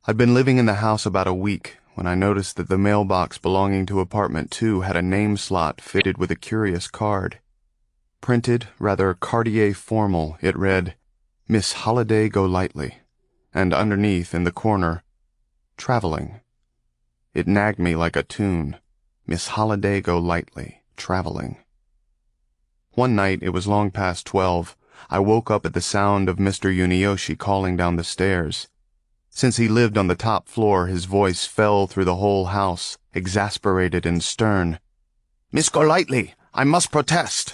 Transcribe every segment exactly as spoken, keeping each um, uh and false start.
I'd been living in the house about a week when I noticed that the mailbox belonging to apartment two had a name slot fitted with a curious card. Printed, rather Cartier formal, it read, Miss Holliday Golightly, and underneath, in the corner, Traveling. It nagged me like a tune. Miss Holliday Golightly, traveling. One night, it was long past twelve, I woke up at the sound of Mister Yunioshi calling down the stairs. Since he lived on the top floor, his voice fell through the whole house, exasperated and stern. "Miss Golightly, I must protest."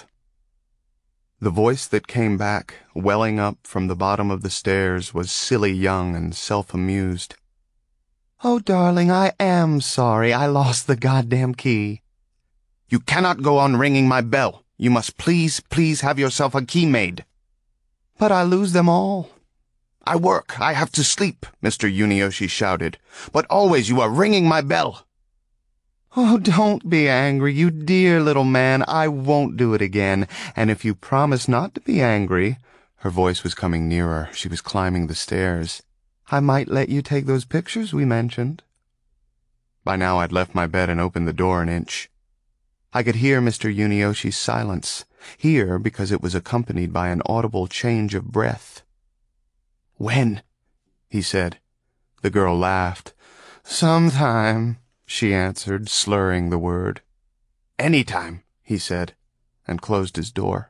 The voice that came back, welling up from the bottom of the stairs, was silly young and self-amused. "Oh, darling, I am sorry. I lost the goddamn key." "You cannot go on ringing my bell. You must please, please have yourself a key made." "But I lose them all." "I work. I have to sleep," Mister Yunioshi shouted. "But always you are ringing my bell." "Oh, don't be angry, you dear little man. I won't do it again. And if you promise not to be angry," her voice was coming nearer, she was climbing the stairs, "I might let you take those pictures we mentioned." By now I'd left my bed and opened the door an inch. I could hear Mister Yunioshi's silence, hear because it was accompanied by an audible change of breath. "When?" he said. The girl laughed. "Sometime," she answered, slurring the word. "Anytime," he said, and closed his door.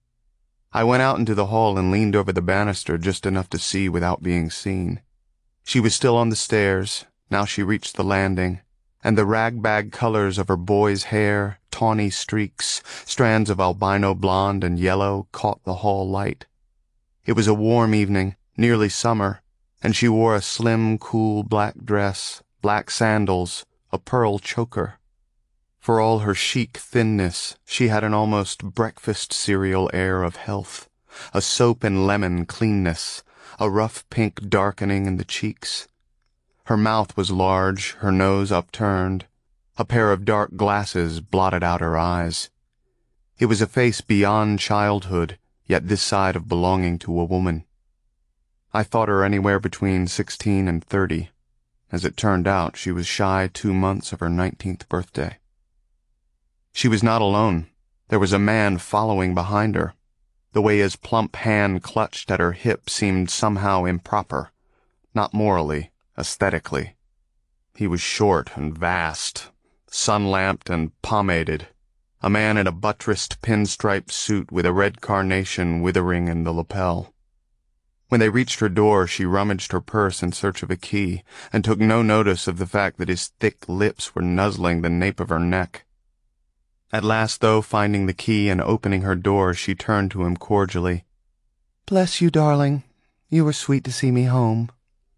I went out into the hall and leaned over the banister just enough to see without being seen. She was still on the stairs. Now she reached the landing, and the rag-bag colors of her boy's hair, tawny streaks, strands of albino blonde and yellow, caught the hall light. It was a warm evening, nearly summer, and she wore a slim, cool black dress, black sandals, a pearl choker. For all her chic thinness, she had an almost breakfast cereal air of health, a soap and lemon cleanness, a rough pink darkening in the cheeks. Her mouth was large, her nose upturned. A pair of dark glasses blotted out her eyes. It was a face beyond childhood, yet this side of belonging to a woman. I thought her anywhere between sixteen and thirty. As it turned out, she was shy two months of her nineteenth birthday. She was not alone. There was a man following behind her. The way his plump hand clutched at her hip seemed somehow improper. Not morally, aesthetically. He was short and vast, sun-lamped and pomaded, a man in a buttressed pinstripe suit with a red carnation withering in the lapel. When they reached her door, she rummaged her purse in search of a key, and took no notice of the fact that his thick lips were nuzzling the nape of her neck. At last, though, finding the key and opening her door, she turned to him cordially. "Bless you, darling. You were sweet to see me home."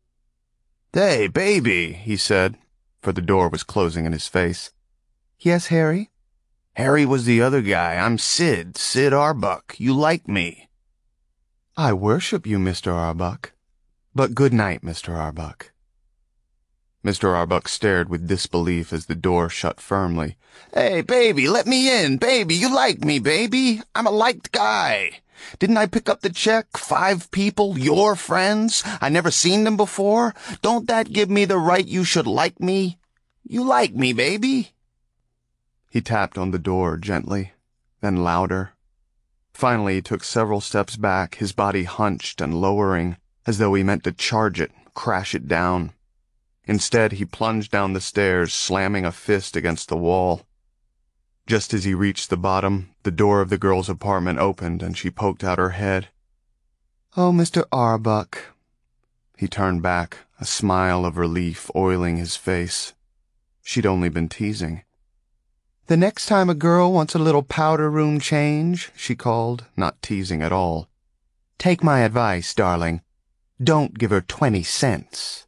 "Hey, baby," he said, for the door was closing in his face. "Yes, Harry?" "Harry was the other guy. I'm Sid, Sid Arbuck. You like me." "I worship you, Mister Arbuck. But good night, Mister Arbuck." Mister Arbuck stared with disbelief as the door shut firmly. "Hey, baby, let me in. Baby, you like me, baby. I'm a liked guy. Didn't I pick up the check? Five people, your friends. I never seen them before. Don't that give me the right you should like me? You like me, baby." He tapped on the door gently, then louder. Finally, he took several steps back, his body hunched and lowering, as though he meant to charge it, crash it down. Instead, he plunged down the stairs, slamming a fist against the wall. Just as he reached the bottom, the door of the girl's apartment opened, and she poked out her head. "Oh, Mister Arbuck." He turned back, a smile of relief oiling his face. She'd only been teasing. "The next time a girl wants a little powder room change," she called, not teasing at all, "take my advice, darling. Don't give her twenty cents.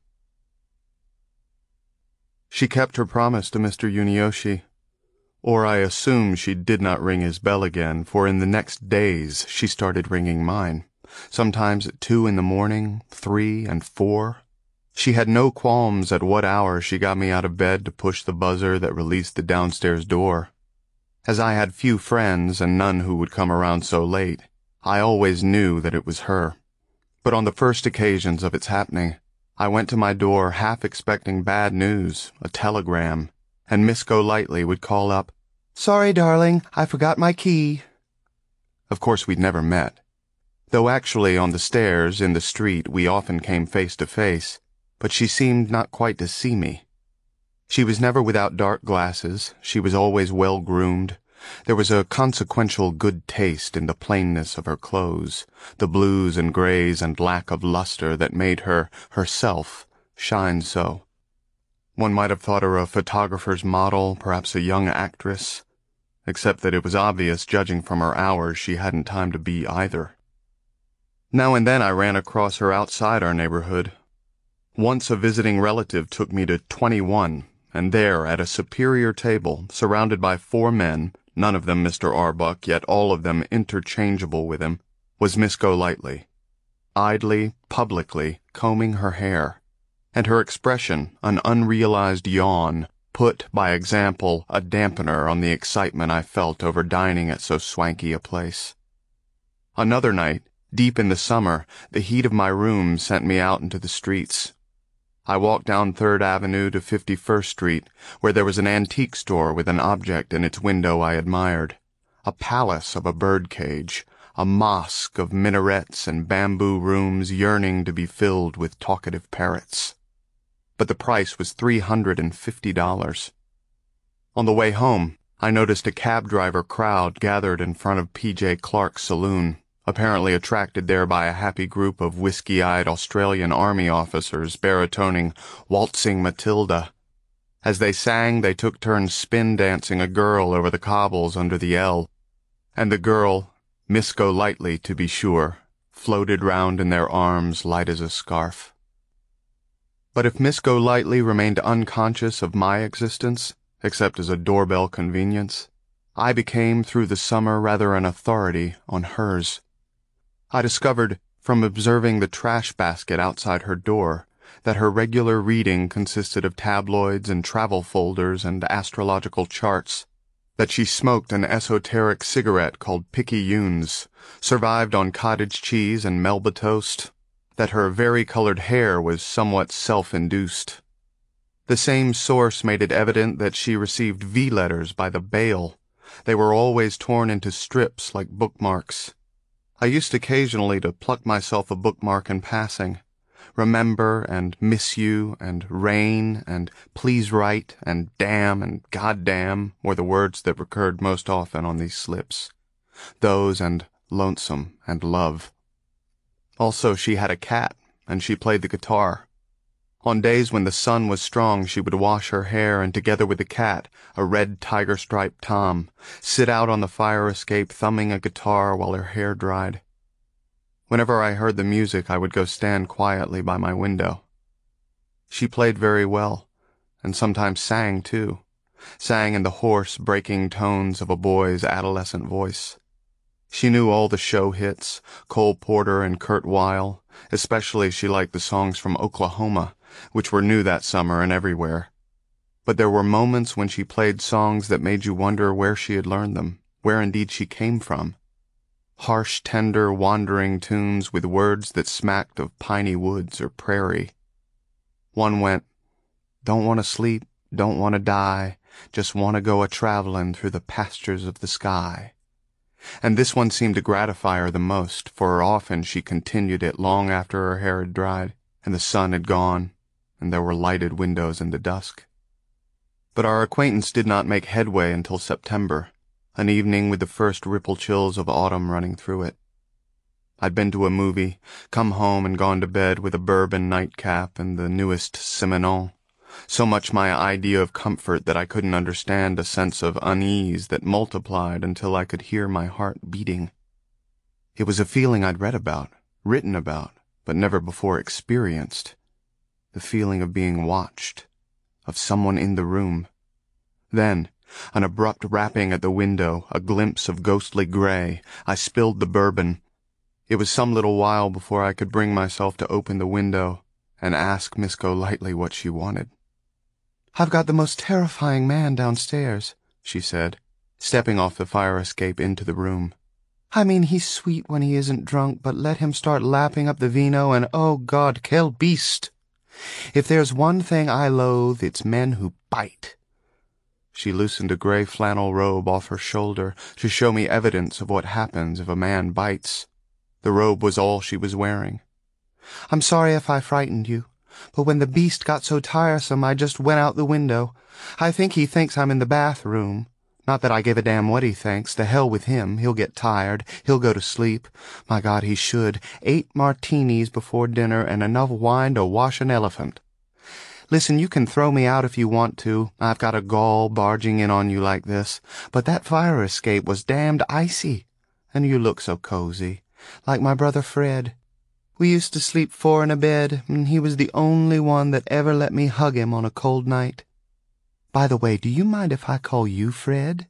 She kept her promise to Mister Yunioshi. Or I assume she did not ring his bell again, for in the next days she started ringing mine, sometimes at two in the morning, three, and four. She had no qualms at what hour she got me out of bed to push the buzzer that released the downstairs door. As I had few friends and none who would come around so late, I always knew that it was her. But on the first occasions of its happening, I went to my door half expecting bad news, a telegram, and Miss Golightly would call up, "Sorry, darling, I forgot my key." Of course we'd never met, though actually on the stairs in the street we often came face to face, but she seemed not quite to see me. She was never without dark glasses, she was always well-groomed. There was a consequential good taste in the plainness of her clothes, the blues and grays and lack of luster that made her, herself, shine so. One might have thought her a photographer's model, perhaps a young actress, except that it was obvious, judging from her hours, she hadn't time to be either. Now and then I ran across her outside our neighborhood. Once a visiting relative took me to twenty-one, and there, at a superior table, surrounded by four men, none of them Mister Arbuck, yet all of them interchangeable with him, was Miss Golightly, idly, publicly, combing her hair, and her expression an unrealized yawn, put, by example, a dampener on the excitement I felt over dining at so swanky a place. Another night, deep in the summer, the heat of my room sent me out into the streets. I walked down Third Avenue to fifty-first Street, where there was an antique store with an object in its window I admired, a palace of a birdcage, a mosque of minarets and bamboo rooms yearning to be filled with talkative parrots. But the price was three hundred and fifty dollars. On the way home, I noticed a cab driver crowd gathered in front of P J Clark's saloon, apparently attracted there by a happy group of whiskey-eyed Australian Army officers baritoning Waltzing Matilda. As they sang, they took turns spin-dancing a girl over the cobbles under the L, and the girl, Miss Golightly to be sure, floated round in their arms light as a scarf. But if Miss Golightly remained unconscious of my existence, except as a doorbell convenience, I became through the summer rather an authority on hers. I discovered, from observing the trash basket outside her door, that her regular reading consisted of tabloids and travel folders and astrological charts, that she smoked an esoteric cigarette called Picayunes, survived on cottage cheese and Melba toast, that her vari-colored hair was somewhat self-induced. The same source made it evident that she received V-letters by the bale. They were always torn into strips like bookmarks. I used occasionally to pluck myself a bookmark in passing. Remember and miss you and rain and please write and damn and goddamn were the words that recurred most often on these slips. Those and lonesome and love. Also, she had a cat, and she played the guitar. On days when the sun was strong, she would wash her hair and, together with the cat, a red tiger-striped Tom, sit out on the fire escape thumbing a guitar while her hair dried. Whenever I heard the music, I would go stand quietly by my window. She played very well, and sometimes sang, too, sang in the hoarse, breaking tones of a boy's adolescent voice. She knew all the show hits, Cole Porter and Kurt Weill. Especially she liked the songs from Oklahoma, which were new that summer and everywhere. But there were moments when she played songs that made you wonder where she had learned them, where indeed she came from. Harsh, tender, wandering tunes with words that smacked of piney woods or prairie. One went, "Don't want to sleep, don't want to die, just want to go a-travelin' through the pastures of the sky." And this one seemed to gratify her the most, for often she continued it long after her hair had dried, and the sun had gone, and there were lighted windows in the dusk. But our acquaintance did not make headway until September, an evening with the first ripple chills of autumn running through it. I'd been to a movie, come home and gone to bed with a bourbon nightcap and the newest Simenon. So much my idea of comfort that I couldn't understand a sense of unease that multiplied until I could hear my heart beating. It was a feeling I'd read about, written about, but never before experienced. The feeling of being watched, of someone in the room. Then, an abrupt rapping at the window, a glimpse of ghostly gray. I spilled the bourbon. It was some little while before I could bring myself to open the window and ask Miss Golightly what she wanted. "I've got the most terrifying man downstairs," she said, stepping off the fire escape into the room. "I mean, he's sweet when he isn't drunk, but let him start lapping up the vino and, oh God, quel beast! If there's one thing I loathe, it's men who bite. She loosened a gray flannel robe off her shoulder to show me evidence of what happens if a man bites. The robe was all she was wearing. I'm sorry if I frightened you, but when the beast got so tiresome, I just went out the window. I think he thinks I'm in the bathroom. Not that I give a damn what he thinks. The hell with him. He'll get tired. He'll go to sleep. My God, he should. Eight martinis before dinner and enough wine to wash an elephant. Listen, you can throw me out if you want to. I've got a gall barging in on you like this. But that fire escape was damned icy. And you look so cozy. Like my brother Fred. We used to sleep four in a bed, and he was the only one that ever let me hug him on a cold night. By the way, do you mind if I call you Fred?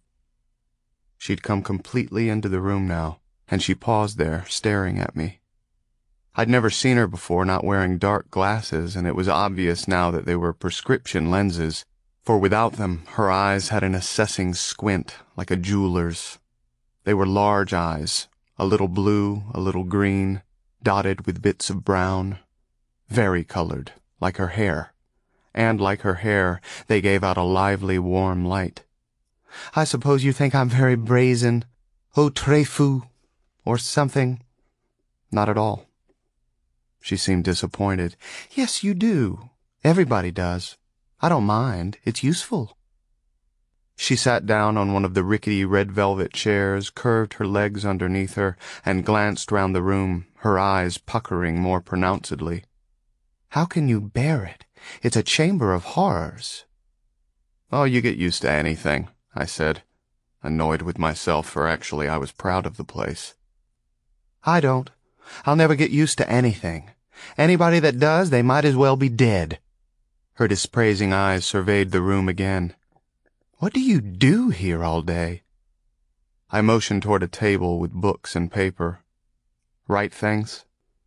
She'd come completely into the room now, and she paused there, staring at me. I'd never seen her before not wearing dark glasses, and it was obvious now that they were prescription lenses, for without them her eyes had an assessing squint, like a jeweler's. They were large eyes, a little blue, a little green, dotted with bits of brown, very colored, like her hair. And like her hair, they gave out a lively, warm light. I suppose you think I'm very brazen, au très fou, or something. Not at all. She seemed disappointed. Yes, you do. Everybody does. I don't mind. It's useful. She sat down on one of the rickety red velvet chairs, curved her legs underneath her, and glanced round the room, her eyes puckering more pronouncedly. How can you bear it? It's a chamber of horrors. Oh, you get used to anything, I said, annoyed with myself, for actually I was proud of the place. I don't. I'll never get used to anything. Anybody that does, they might as well be dead. Her dispraising eyes surveyed the room again. What do you do here all day? I motioned toward a table with books and paper. Write things?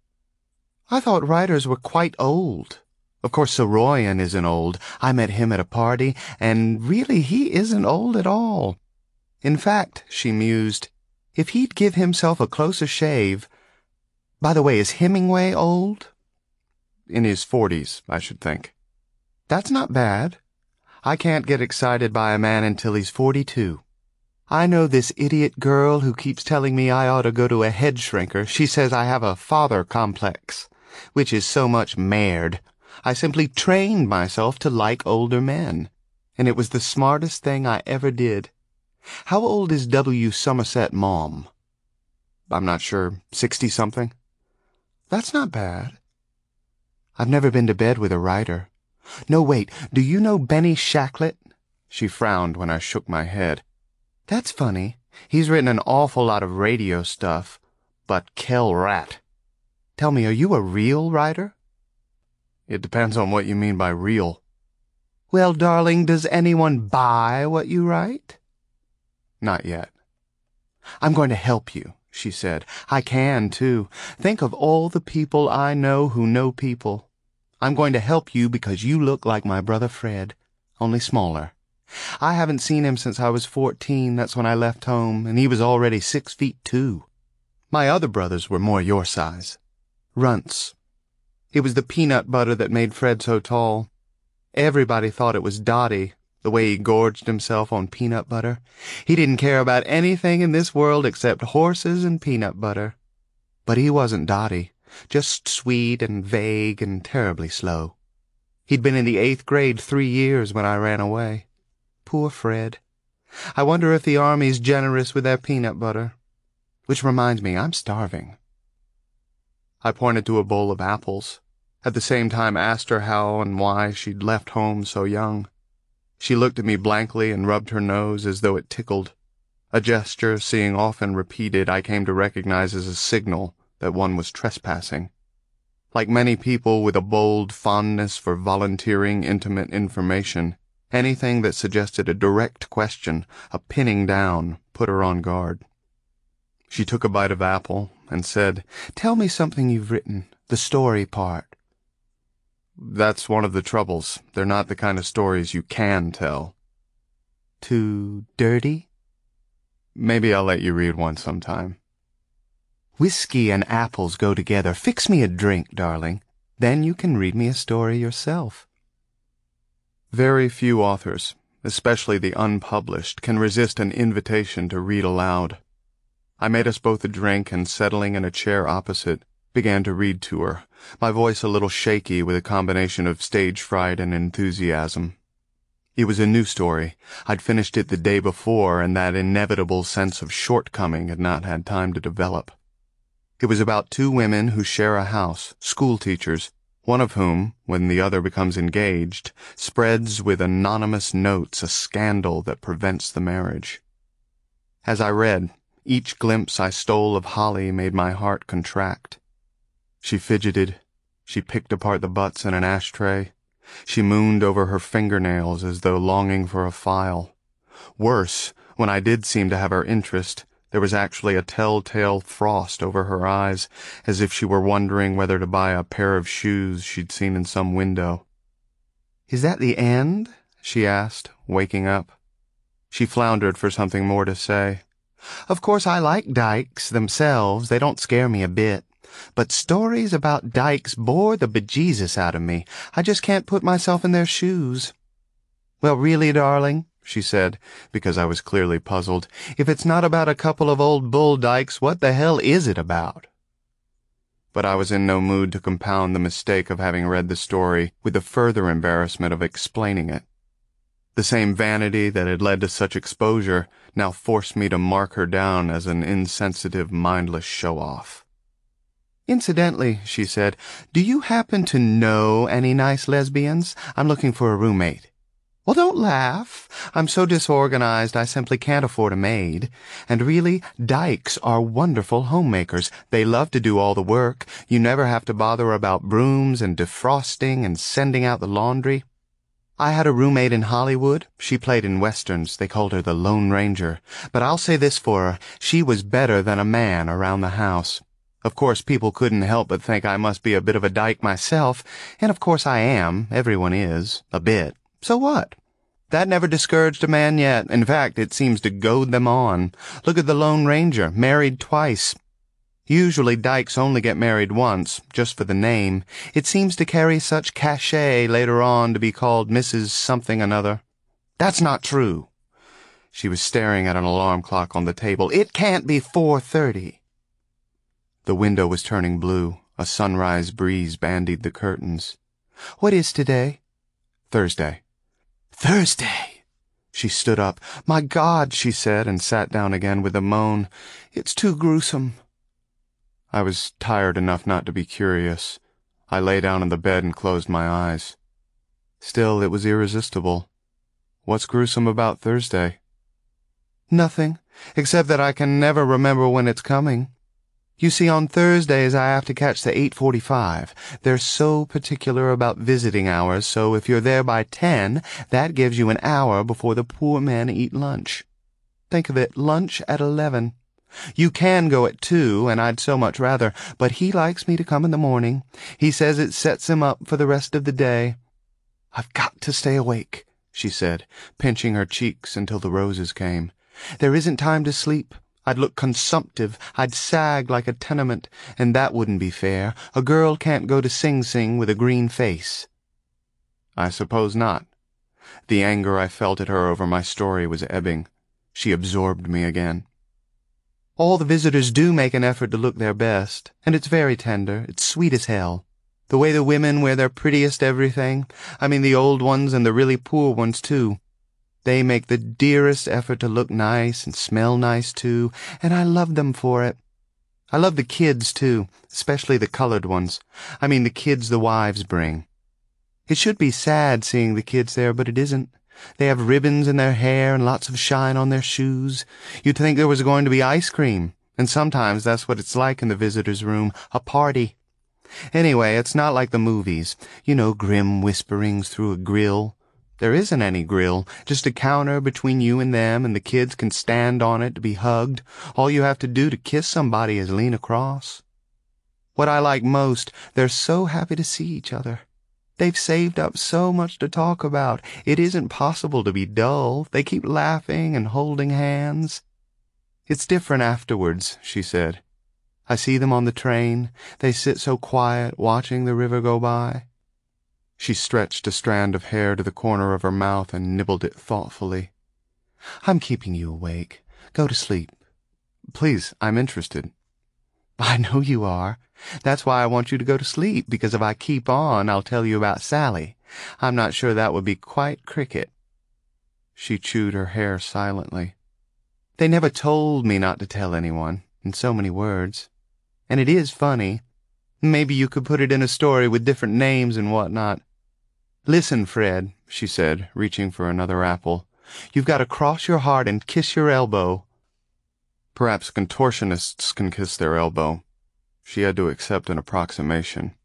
I thought writers were quite old. Of course, Saroyan isn't old. I met him at a party, and really he isn't old at all. In fact, she mused, if he'd give himself a closer shave... By the way, is Hemingway old? In his forties, I should think. That's not bad. I can't get excited by a man until he's forty-two. I know this idiot girl who keeps telling me I ought to go to a head shrinker. She says I have a father complex, which is so much merde. I simply trained myself to like older men, and it was the smartest thing I ever did. How old is W. Somerset Maugham? I'm not sure, sixty-something? That's not bad. I've never been to bed with a writer. No, wait, do you know Benny Shacklet? She frowned when I shook my head. That's funny. He's written an awful lot of radio stuff, but Kel Rat. Tell me, are you a real writer? It depends on what you mean by real. Well, darling, does anyone buy what you write? Not yet. I'm going to help you, she said. I can, too. Think of all the people I know who know people. I'm going to help you because you look like my brother Fred, only smaller. I haven't seen him since I was fourteen. That's when I left home, and he was already six feet two. My other brothers were more your size. Runts. It was the peanut butter that made Fred so tall. Everybody thought it was Dottie, the way he gorged himself on peanut butter. He didn't care about anything in this world except horses and peanut butter. But he wasn't Dottie, just sweet and vague and terribly slow. He'd been in the eighth grade three years when I ran away. Poor Fred. I wonder if the Army's generous with their peanut butter. Which reminds me, I'm starving. I pointed to a bowl of apples. At the same time asked her how and why she'd left home so young. She looked at me blankly and rubbed her nose as though it tickled, a gesture, seeing often repeated, I came to recognize as a signal that one was trespassing. Like many people with a bold fondness for volunteering intimate information, anything that suggested a direct question, a pinning down, put her on guard. She took a bite of apple and said, "Tell me something you've written, the story part." That's one of the troubles. They're not the kind of stories you can tell. Too dirty? Maybe I'll let you read one sometime. Whiskey and apples go together. Fix me a drink, darling. Then you can read me a story yourself." Very few authors, especially the unpublished, can resist an invitation to read aloud. I made us both a drink and, settling in a chair opposite, began to read to her, my voice a little shaky with a combination of stage fright and enthusiasm. It was a new story. I'd finished it the day before, and that inevitable sense of shortcoming had not had time to develop. It was about two women who share a house, school teachers, one of whom, when the other becomes engaged, spreads with anonymous notes a scandal that prevents the marriage. As I read, each glimpse I stole of Holly made my heart contract. She fidgeted. She picked apart the butts in an ashtray. She mooned over her fingernails as though longing for a file. Worse, when I did seem to have her interest, there was actually a telltale frost over her eyes, as if she were wondering whether to buy a pair of shoes she'd seen in some window. "Is that the end?" she asked, waking up. She floundered for something more to say. "Of course I like dykes themselves. They don't scare me a bit. But stories about dykes bore the bejesus out of me. I just can't put myself in their shoes." "Well, really, darling," she said, because I was clearly puzzled, "if it's not about a couple of old bull dykes, what the hell is it about?" But I was in no mood to compound the mistake of having read the story with the further embarrassment of explaining it. The same vanity that had led to such exposure now forced me to mark her down as an insensitive, mindless show-off. "Incidentally," she said, "do you happen to know any nice lesbians? I'm looking for a roommate." "Well, don't laugh. I'm so disorganized I simply can't afford a maid. And really, dykes are wonderful homemakers. They love to do all the work. You never have to bother about brooms and defrosting and sending out the laundry. I had a roommate in Hollywood. She played in westerns. They called her the Lone Ranger. But I'll say this for her. She was better than a man around the house. Of course, people couldn't help but think I must be a bit of a dyke myself, and of course I am. Everyone is. A bit. So what? That never discouraged a man yet. In fact, it seems to goad them on. Look at the Lone Ranger, married twice. Usually dykes only get married once, just for the name. It seems to carry such cachet later on to be called Missus Something Another. That's not true." She was staring at an alarm clock on the table. "It can't be four thirty. The window was turning blue. A sunrise breeze bandied the curtains. "What is today?" "Thursday." "Thursday!" She stood up. "My God," she said, and sat down again with a moan. "It's too gruesome." I was tired enough not to be curious. I lay down on the bed and closed my eyes. Still, it was irresistible. What's gruesome about Thursday? "Nothing, except that I can never remember when it's coming. You see, on Thursdays I have to catch the eight forty-five. They're so particular about visiting hours, so if you're there by ten, that gives you an hour before the poor men eat lunch. Think of it, lunch at eleven. You can go at two, and I'd so much rather, but he likes me to come in the morning. He says it sets him up for the rest of the day. I've got to stay awake," she said, pinching her cheeks until the roses came. "There isn't time to sleep. I'd look consumptive, I'd sag like a tenement, and that wouldn't be fair. A girl can't go to Sing Sing with a green face." I suppose not. The anger I felt at her over my story was ebbing. She absorbed me again. "All the visitors do make an effort to look their best, and it's very tender. It's sweet as hell. The way the women wear their prettiest everything. I mean the old ones and the really poor ones, too. They make the dearest effort to look nice and smell nice, too, and I love them for it. I love the kids, too, especially the colored ones. I mean the kids the wives bring. It should be sad seeing the kids there, but it isn't. They have ribbons in their hair and lots of shine on their shoes. You'd think there was going to be ice cream, and sometimes that's what it's like in the visitors' room, a party. Anyway, it's not like the movies. You know, grim whisperings through a grill. There isn't any grill, just a counter between you and them, and the kids can stand on it to be hugged. All you have to do to kiss somebody is lean across. What I like most, they're so happy to see each other. They've saved up so much to talk about. It isn't possible to be dull. They keep laughing and holding hands. It's different afterwards, she said. I see them on the train. They sit so quiet, watching the river go by." She stretched a strand of hair to the corner of her mouth and nibbled it thoughtfully. "I'm keeping you awake. Go to sleep." "Please, I'm interested." "I know you are. That's why I want you to go to sleep, because if I keep on, I'll tell you about Sally. I'm not sure that would be quite cricket." She chewed her hair silently. "They never told me not to tell anyone, in so many words. And it is funny. Maybe you could put it in a story with different names and whatnot. Listen, Fred," she said, reaching for another apple. "You've got to cross your heart and kiss your elbow." Perhaps contortionists can kiss their elbow. She had to accept an approximation.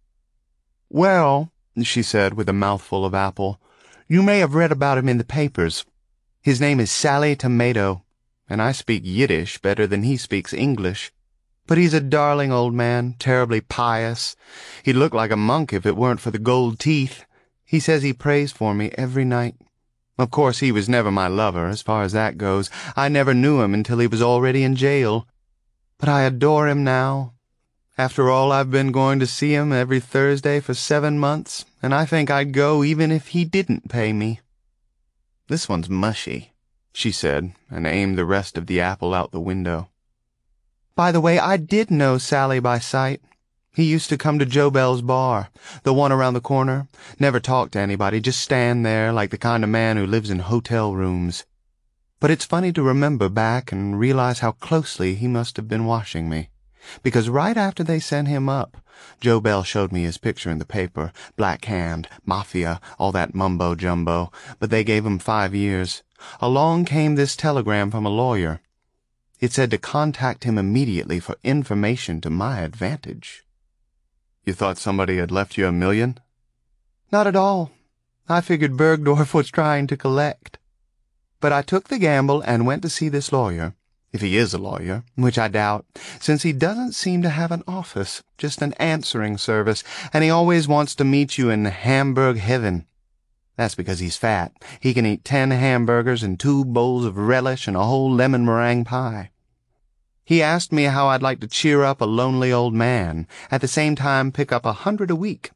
"Well," she said with a mouthful of apple, "you may have read about him in the papers. His name is Sally Tomato, and I speak Yiddish better than he speaks English. But he's a darling old man, terribly pious. He'd look like a monk if it weren't for the gold teeth. He says he prays for me every night. Of course, he was never my lover, as far as that goes. I never knew him until he was already in jail. But I adore him now. After all, I've been going to see him every Thursday for seven months, and I think I'd go even if he didn't pay me." "This one's mushy," she said, and aimed the rest of the apple out the window. "By the way, I did know Sally by sight. He used to come to Joe Bell's bar, the one around the corner. Never talk to anybody, just stand there like the kind of man who lives in hotel rooms. But it's funny to remember back and realize how closely he must have been watching me. Because right after they sent him up, Joe Bell showed me his picture in the paper, Black Hand, Mafia, all that mumbo-jumbo, but they gave him five years. Along came this telegram from a lawyer. It said to contact him immediately for information to my advantage." "You thought somebody had left you a million?" "Not at all. I figured Bergdorf was trying to collect. But I took the gamble and went to see this lawyer, if he is a lawyer, which I doubt, since he doesn't seem to have an office, just an answering service, and he always wants to meet you in Hamburg heaven. That's because he's fat. He can eat ten hamburgers and two bowls of relish and a whole lemon meringue pie. He asked me how I'd like to cheer up a lonely old man, at the same time pick up a hundred a week.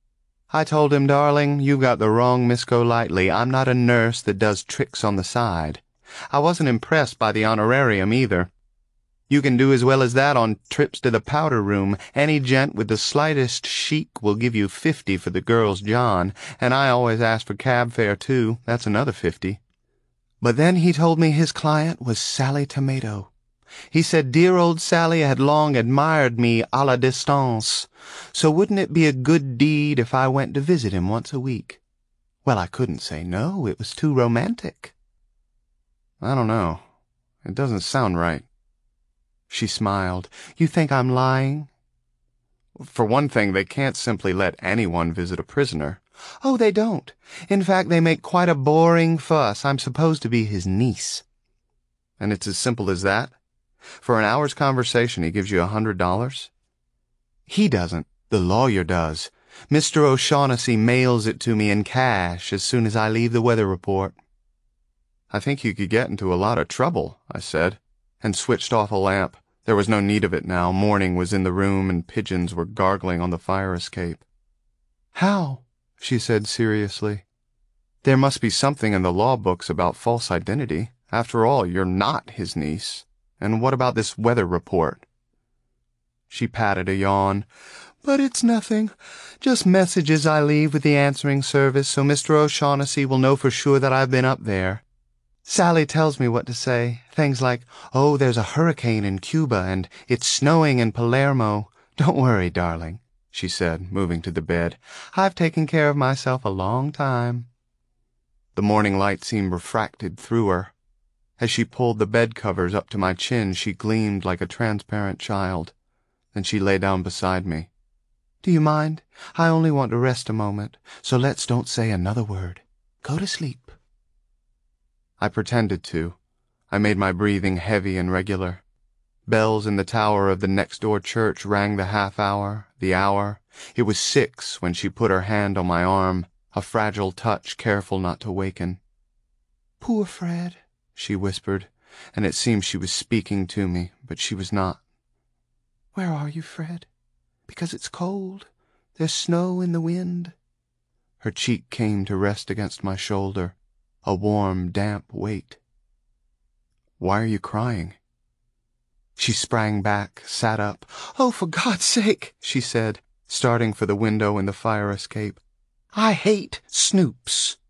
I told him, darling, you've got the wrong Miss Golightly. I'm not a nurse that does tricks on the side. I wasn't impressed by the honorarium either. You can do as well as that on trips to the powder room. Any gent with the slightest chic will give you fifty for the girl's John, and I always ask for cab fare, too. That's another fifty. But then he told me his client was Sally Tomato. He said dear old Sally had long admired me à la distance, so wouldn't it be a good deed if I went to visit him once a week? Well, I couldn't say no. It was too romantic. "I don't know. It doesn't sound right." She smiled. "You think I'm lying?" "For one thing, they can't simply let anyone visit a prisoner." "Oh, they don't. In fact, they make quite a boring fuss. I'm supposed to be his niece." "And it's as simple as that? For an hour's conversation, he gives you a hundred dollars?" "He doesn't. The lawyer does. Mister O'Shaughnessy mails it to me in cash as soon as I leave the weather report." "I think you could get into a lot of trouble," I said, and switched off a lamp. There was no need of it now. Morning was in the room, and pigeons were gargling on the fire escape. "How?" she said seriously. "There must be something in the law books about false identity. After all, you're not his niece. And what about this weather report?" She patted a yawn. "But it's nothing. Just messages I leave with the answering service so Mister O'Shaughnessy will know for sure that I've been up there. Sally tells me what to say. Things like, oh, there's a hurricane in Cuba and it's snowing in Palermo. Don't worry, darling," she said, moving to the bed. "I've taken care of myself a long time." The morning light seemed refracted through her. As she pulled the bed covers up to my chin, she gleamed like a transparent child. Then she lay down beside me. "Do you mind? I only want to rest a moment, so let's don't say another word. Go to sleep." I pretended to. I made my breathing heavy and regular. Bells in the tower of the next-door church rang the half-hour, the hour. It was six when she put her hand on my arm, a fragile touch, careful not to waken. "Poor Fred," she whispered, and it seemed she was speaking to me, but she was not. Where are you, Fred? Because it's cold. There's snow in the wind. Her cheek came to rest against my shoulder, a warm, damp weight. Why are you crying? She sprang back, sat up. Oh, for God's sake, she said, starting for the window and the fire escape. I hate Snoops.